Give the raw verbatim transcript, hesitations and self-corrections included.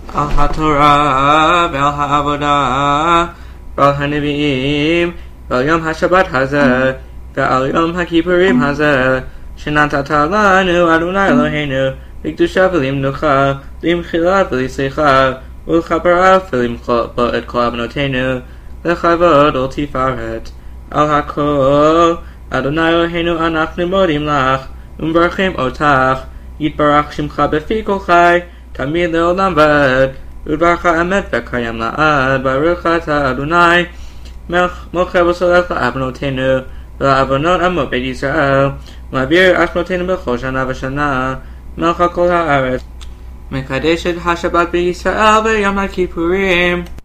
על התורה ועל העבודה ועל הנביאים ועל יום השבת הזה ועל יום הכיפורים הזה שנתת לנו אדוני אלוהינו לקדושה ולמנוחה למחילה ולסליחה ולכפרה ולמחול בו את כל עוונותינו לכבוד ולתפארת על הכל אדוני אלוהינו אנחנו מודים לך ומברכים אותך יתברך שמך בפי כל חי תמיד לעולם ועד ודברך אמת וקיים לעד ברוך אתה אדוני מלך וסולח לעוונותינו ולעוונות עמו בית ישראל מעביר אשמותינו בכל שנה ושנה מלך כל הארץ מקדש את השבת בישראל ויום הכיפורים